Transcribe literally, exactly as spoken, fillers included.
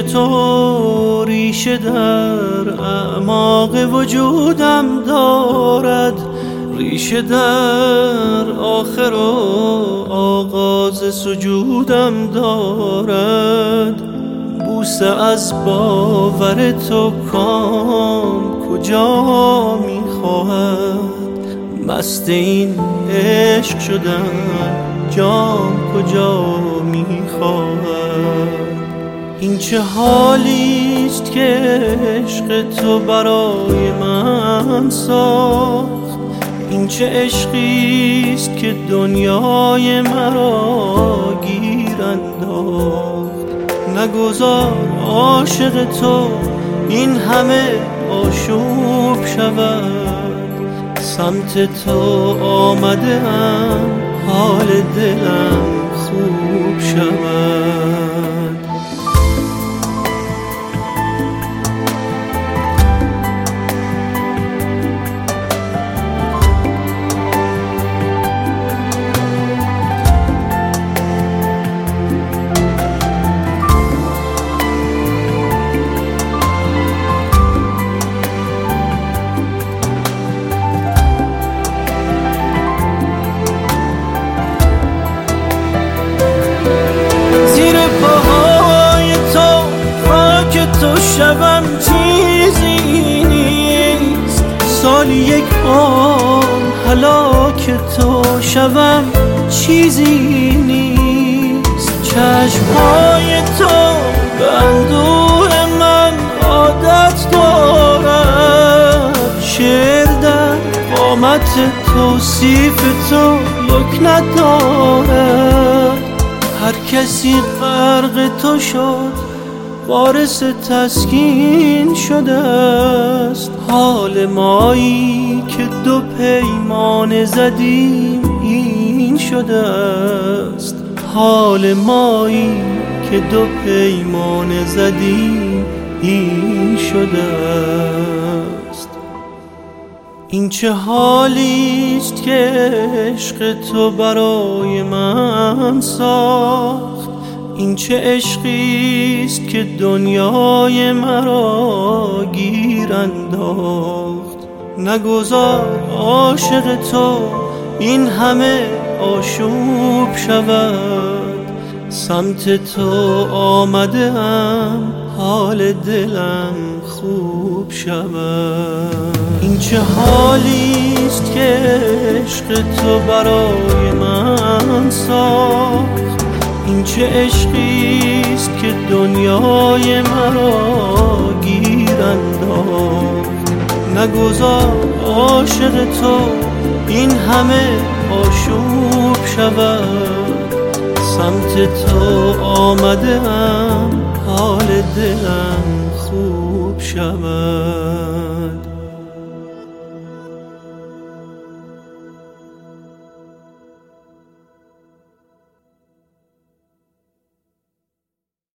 تو ریشه در اعماق وجودم دارد، ریشه در آخر و آغاز سجودم دارد. بوسه از باور تو کام کجا میخواهد، مست این عشق شدن جام کجا میخواهد. این چه حالیست که عشق تو برای من ساخت، این چه عشقیست که دنیای مرا گیر انداخت. نگذار عاشق تو این همه آشوب شود، سمت تو آمده ام حال دلم خوب شود. شبم چیزی نیست، سال یک آن هلاک تو شبم چیزی نیست. چشمهای تو به اندوه من عادت دارد، شعر در قامت توصیف تو یک ندارد. هر کسی غرق تو شد وارث تسکین شده است، حال مایی که دو پیمان زدیم این شده است. حال مایی که دو پیمان زدیم این شده است. این چه حالیست که عشق تو برای من ساخت، این چه عشقیست که دنیای مرا گیر انداخت. نگذار عاشق تو این همه آشوب شود، سمت تو آمده ام حال دلم خوب شود. این چه حالیست که عشق تو برای من ساخت، این چه عشقیست که دنیای مرا گیر انداخت. نگذار عاشق تو این همه آشوب شود، سمت تو آمده ام حال دلم خوب شود.